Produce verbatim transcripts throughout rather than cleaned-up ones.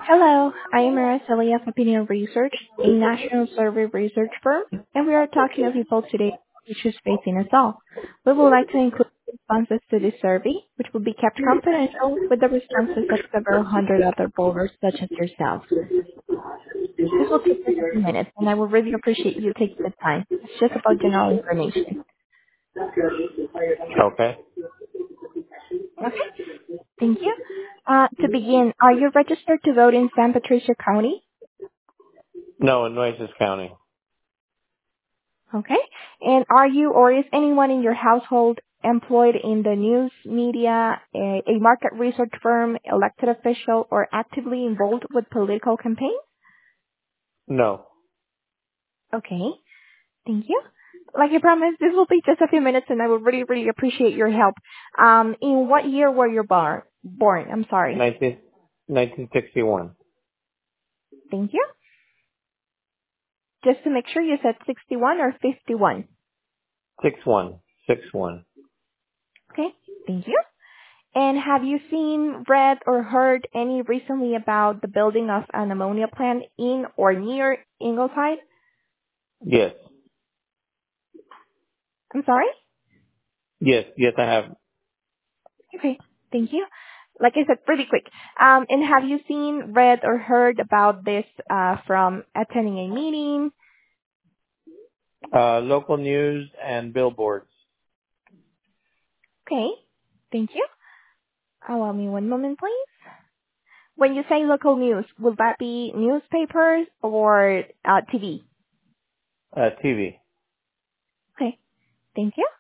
Hello, I am Araceli of Opinion Research, a national survey research firm, and we are talking to people today which is facing us all. We would like to include responses to this survey, which will be kept confidential with the responses of several hundred other voters such as yourself. This will take just a few minutes, and I will really appreciate you taking the time. It's just about general information. Okay. Okay, thank you. Uh, to begin, are you registered to vote in San Patricia County? No, in Nueces County. Okay. And are you or is anyone in your household employed in the news media, a, a market research firm, elected official, or actively involved with political campaigns? No. Okay. Thank you. Like I promised, this will be just a few minutes and I would really, really appreciate your help. Um, in what year were you born? Born, I'm sorry. nineteen, nineteen sixty-one. Thank you. Just to make sure you said sixty-one or fifty-one. six one. six one. Okay. Thank you. And have you seen, read, or heard any recently about the building of an ammonia plant in or near Ingleside? Yes. I'm sorry? Yes. Yes, I have. Okay, thank you. Like I said, pretty quick. Um, and have you seen, read, or heard about this uh, from attending a meeting? Uh, local news and billboards. Okay, thank you. Allow me one moment, please. When you say local news, will that be newspapers or uh, T V? Uh, T V. Okay, thank you.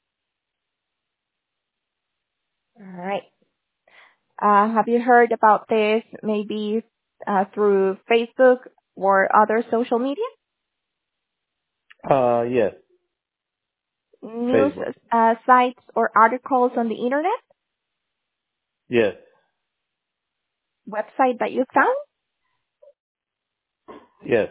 All right. Uh, have you heard about this maybe uh, through Facebook or other social media? Uh, yes. News Facebook. uh, sites or articles on the internet? Yes. Website that you found? Yes.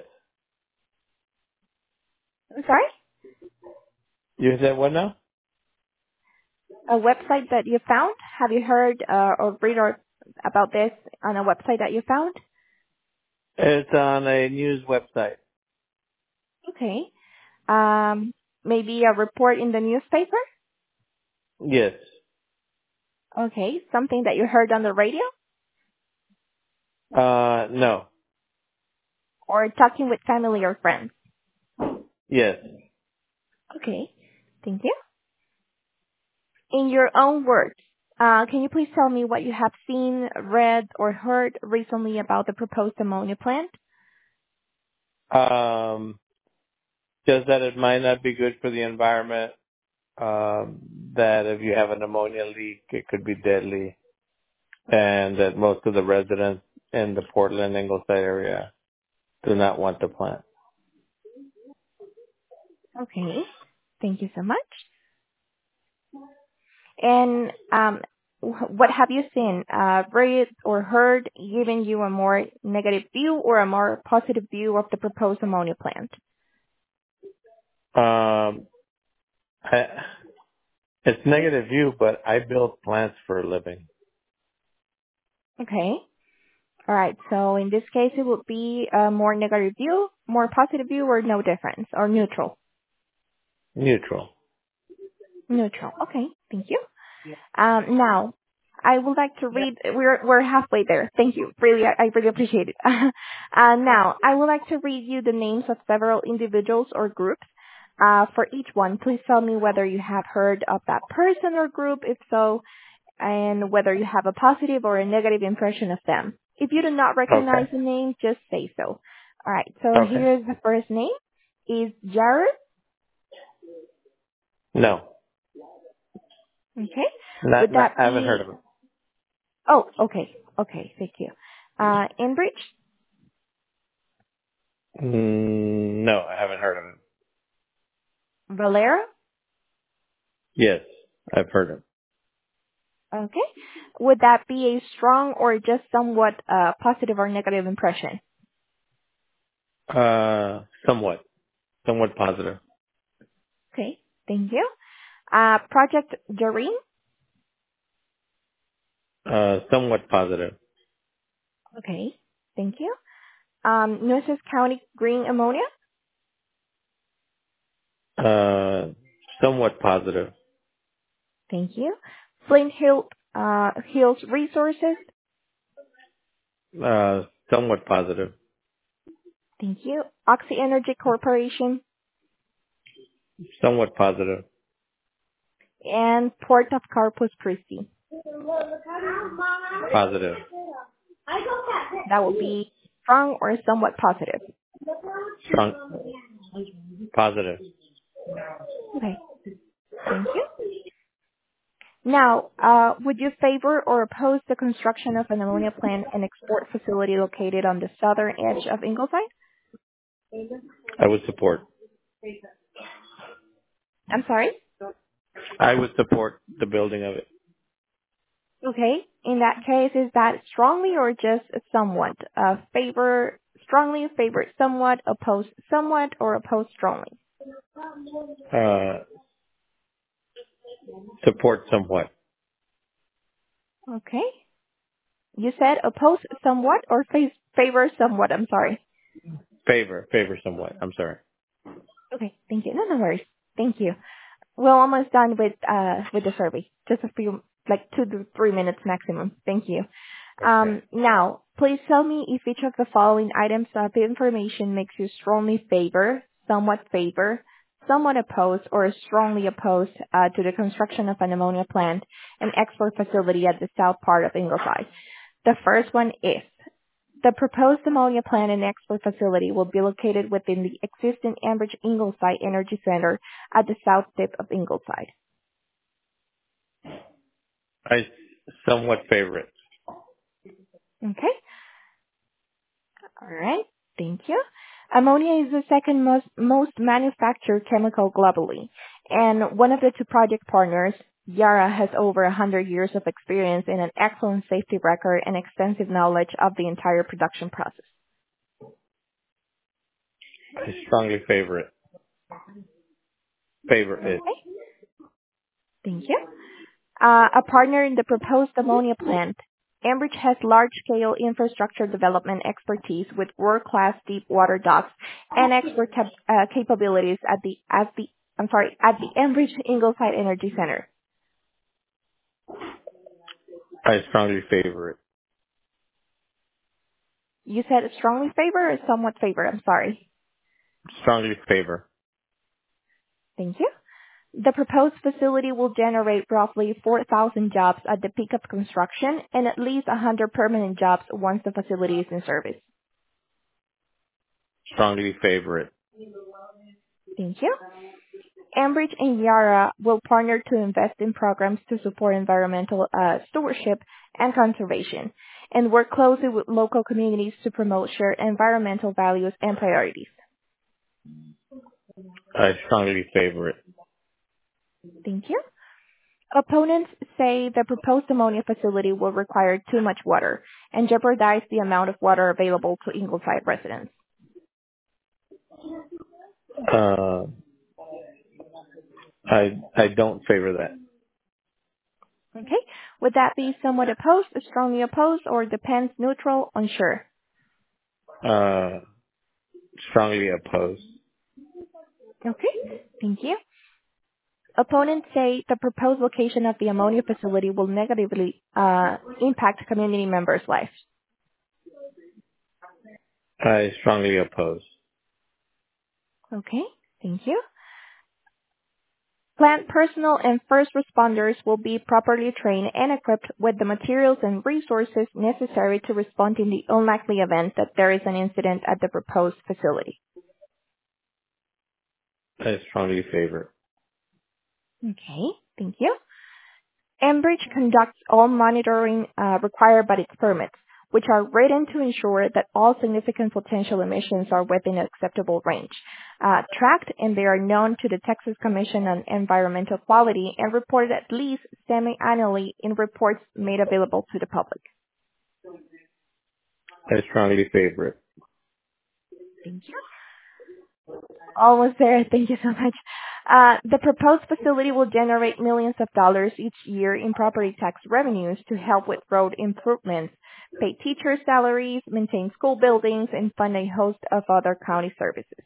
I'm sorry? You said what now? A website that you found? Have you heard uh, or read or about this on a website that you found? It's on a news website. Okay. Um, maybe a report in the newspaper? Yes. Okay. Something that you heard on the radio? Uh, no. Or talking with family or friends? Yes. Okay. Thank you. In your own words, uh, can you please tell me what you have seen, read, or heard recently about the proposed ammonia plant? Um, just that it might not be good for the environment. Um, that if you have an ammonia leak, it could be deadly. And that most of the residents in the Portland Ingleside area do not want the plant. Okay. Thank you so much. And um, wh- what have you seen, uh, read, or heard giving you a more negative view or a more positive view of the proposed ammonia plant? Um, I, it's negative view, but I build plants for a living. Okay. All right. So in this case, it would be a more negative view, more positive view, or no difference, or neutral? Neutral. Neutral. Okay. Thank you. Um, now, I would like to read. We're we're halfway there. Thank you. Really, I, I really appreciate it. uh, now, I would like to read you the names of several individuals or groups. Uh, for each one, please tell me whether you have heard of that person or group, if so, and whether you have a positive or a negative impression of them. If you do not recognize Okay. the name, just say so. All right. So Okay. here's the first name. Is Jared. No. Okay. Not, Would not, that I haven't heard be? of it. Oh, okay. Okay. Thank you. Uh, Enbridge. Mm, no, I haven't heard of it. Valera? Yes, I've heard of Okay. Would that be a strong or just somewhat uh, positive or negative impression? it. Uh, somewhat. Somewhat positive. Okay. Thank you. Uh, Project Jareen? Uh, somewhat positive. Okay. Thank you. Um, Nueces County green ammonia? Uh, somewhat positive. Thank you. Flint Hill, uh, Hills Resources? Uh, somewhat positive. Thank you. Oxy Energy Corporation? Somewhat positive. And Port of Corpus Christi? Positive. That will be strong or somewhat positive. Strong. Positive. Okay. Thank you. Now, uh, would you favor or oppose the construction of an ammonia plant and export facility located on the southern edge of Ingleside? I would support. I'm sorry? I would support the building of it. Okay. In that case, is that strongly or just somewhat? Uh, favor strongly, favor somewhat, oppose somewhat, or oppose strongly? Uh, support somewhat. Okay. You said oppose somewhat or fa- favor somewhat? I'm sorry. Favor. Favor somewhat. I'm sorry. Okay. Thank you. No, no worries. Thank you. We're almost done with uh with the survey. Just a few, like two to three minutes maximum. Thank you. Okay. Um, now, please tell me if each of the following items of information makes you strongly favor, somewhat favor, somewhat opposed, or strongly opposed uh, to the construction of an ammonia plant and export facility at the south part of Ingleside. The first one is the proposed ammonia plant and export facility will be located within the existing Enbridge Ingleside Energy Center at the south tip of Ingleside. I somewhat favor it. Okay? All right. Thank you. Ammonia is the second most, most manufactured chemical globally, and one of the two project partners, Yara, has over one hundred years of experience in an excellent safety record and extensive knowledge of the entire production process. I strongly favor it. Favor it. Okay. Thank you. Uh, a partner in the proposed ammonia plant, Enbridge has large-scale infrastructure development expertise with world-class deep water docks and export cap- uh, capabilities at the at the I'm sorry at the Enbridge Ingleside Energy Center. I strongly favor it. You said strongly favor or somewhat favor? I'm sorry. Strongly favor. Thank you. The proposed facility will generate roughly four thousand jobs at the peak of construction and at least one hundred permanent jobs once the facility is in service. Strongly favor it. Thank you. Enbridge and Yara will partner to invest in programs to support environmental uh, stewardship and conservation, and work closely with local communities to promote shared environmental values and priorities. I strongly favor it. Thank you. Opponents say the proposed ammonia facility will require too much water and jeopardize the amount of water available to Ingleside residents. Uh, I I don't favor that. Okay. Would that be somewhat opposed, strongly opposed, or depends, neutral, unsure? Uh, strongly opposed. Okay. Thank you. Opponents say the proposed location of the ammonia facility will negatively uh, impact community members' lives. I strongly oppose. Okay. Thank you. Plant personnel and first responders will be properly trained and equipped with the materials and resources necessary to respond in the unlikely event that there is an incident at the proposed facility. I strongly favor. Okay, thank you. Enbridge conducts all monitoring uh, required by its permits, which are written to ensure that all significant potential emissions are within an acceptable range, uh, tracked, and they are known to the Texas Commission on Environmental Quality and reported at least semi-annually in reports made available to the public. I strongly favor it. Thank you. Almost there. Thank you so much. Uh, the proposed facility will generate millions of dollars each year in property tax revenues to help with road improvements, pay teacher salaries, maintain school buildings, and fund a host of other county services.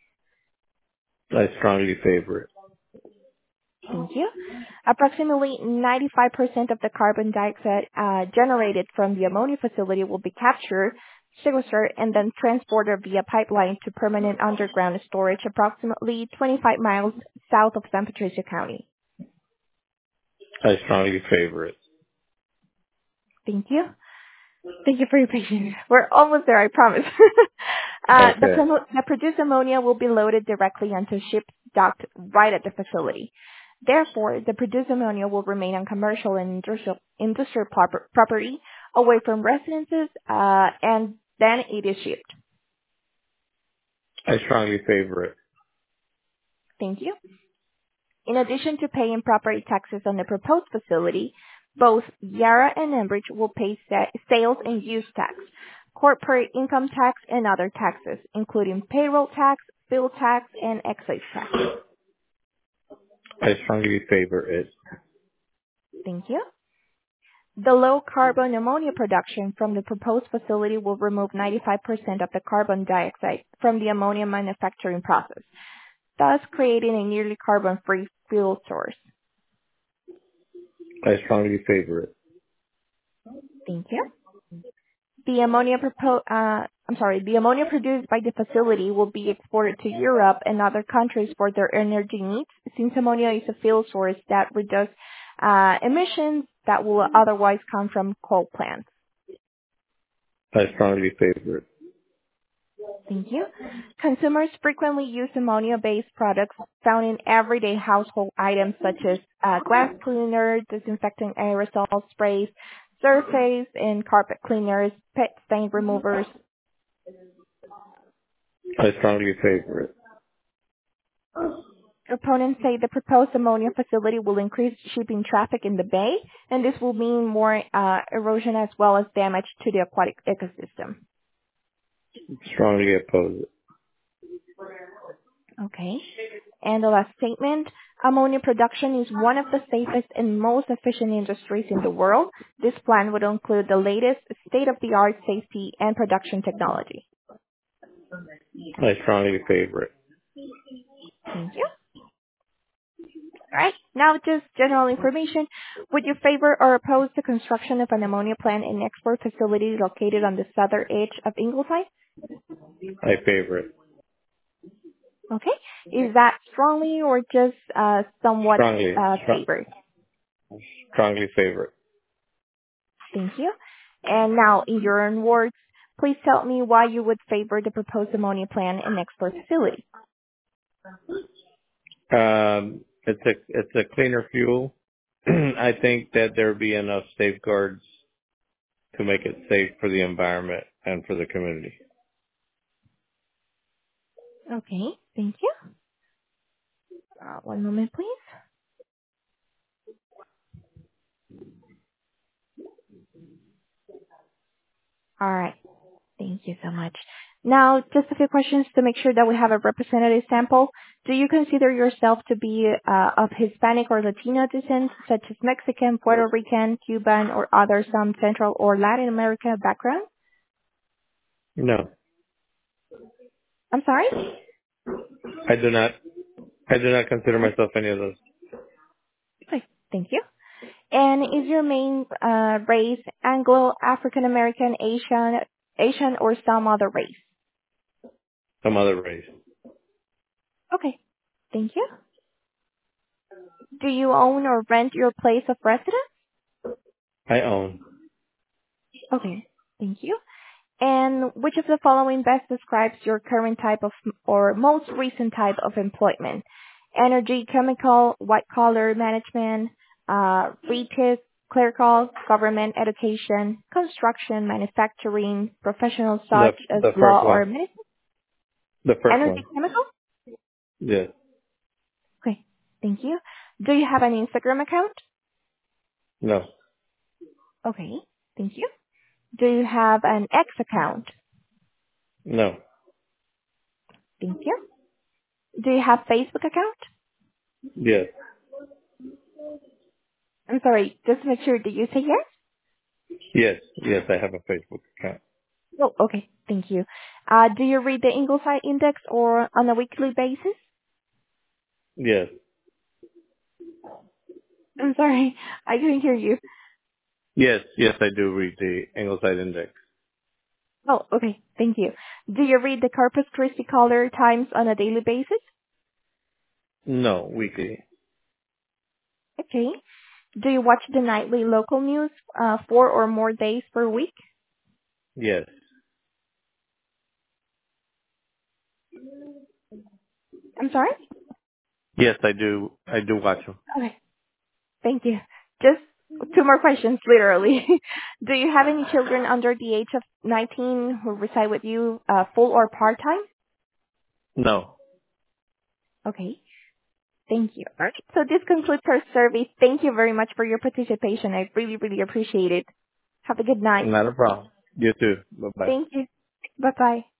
I strongly favor it. Thank you. Approximately ninety-five percent of the carbon dioxide uh, generated from the ammonia facility will be captured, sequestered, and then transported via pipeline to permanent underground storage approximately twenty-five miles south of San Patricio County. I strongly favor it. Thank you. Thank you for your patience. We're almost there, I promise. uh, the, Okay. promo- the produced ammonia will be loaded directly onto ships docked right at the facility. Therefore, the produced ammonia will remain on commercial and industrial, industrial proper- property away from residences, uh, and then it is shipped. I strongly favor it. Thank you. In addition to paying property taxes on the proposed facility, both Yara and Enbridge will pay sa- sales and use tax, corporate income tax, and other taxes, including payroll tax, fuel tax, and excise tax. I strongly favor it. Thank you. The low-carbon ammonia production from the proposed facility will remove ninety-five percent of the carbon dioxide from the ammonia manufacturing process, thus creating a nearly carbon-free fuel source. I strongly favor it. Thank you. The ammonia propo- uh, I'm sorry, the ammonia produced by the facility will be exported to Europe and other countries for their energy needs, since ammonia is a fuel source that reduces uh, emissions that will otherwise come from coal plants. I strongly favor it. Thank you. Consumers frequently use ammonia-based products found in everyday household items such as uh, glass cleaner, disinfectant aerosol sprays, surface and carpet cleaners, pet stain removers. I strongly favor it. Opponents say the proposed ammonia facility will increase shipping traffic in the bay, and this will mean more uh, erosion as well as damage to the aquatic ecosystem. Strongly oppose it. Okay. And the last statement, ammonia production is one of the safest and most efficient industries in the world. This plan would include the latest state-of-the-art safety and production technology. I strongly favor it. Thank you. All right. Now, just general information. Would you favor or oppose the construction of an ammonia plant and export facility located on the southern edge of Ingleside? I favor it. Okay. Is that strongly or just uh, somewhat Strongly. uh, Str- favored? strongly favor it. Thank you. And now, in your own words, please tell me why you would favor the proposed ammonia plant and export facility. Um, it's a it's a cleaner fuel. I think that there would be enough safeguards to make it safe for the environment and for the community. Okay. Thank you. Uh, one moment, please. All right. Thank you so much. Now, just a few questions to make sure that we have a representative sample. Do you consider yourself to be uh, of Hispanic or Latino descent, such as Mexican, Puerto Rican, Cuban, or other some Central or Latin America background? No, I'm sorry? I do not. I do not consider myself any of those. Okay. Thank you. And is your main uh, race Anglo, African American, Asian, Asian, or some other race? Some other race. Okay. Thank you. Do you own or rent your place of residence? I own. Okay. Thank you. And which of the following best describes your current type of or most recent type of employment? Energy, chemical, white collar management, uh, retail, clerical, government, education, construction, manufacturing, professional The such as the law first or one. medicine? The first Energy, one. chemical? Yes. Okay. Thank you. Do you have an Instagram account? No. Okay. Thank you. Do you have an X account? No. Thank you. Do you have Facebook account? Yes. I'm sorry, just to make sure, did you say yes? Yes, yes, I have a Facebook account. Oh, okay. Thank you. Uh, do you read the Ingleside Index or on a weekly basis? Yes, I'm sorry, I couldn't hear you. yes, yes, I do read the Ingleside Index. Oh, okay. Thank you. Do you read the Corpus Christi Caller Times on a daily basis? No, weekly. Okay. Do you watch the nightly local news uh, four or more days per week? Yes. I'm sorry? Yes, I do. I do watch them. Okay. Thank you. Just two more questions, literally. Do you have any children under the age of nineteen who reside with you, uh, full or part-time? No. Okay. Thank you. All right. So this concludes our survey. Thank you very much for your participation. I really, really appreciate it. Have a good night. Not a problem. You too. Bye bye. Thank you. Bye-bye.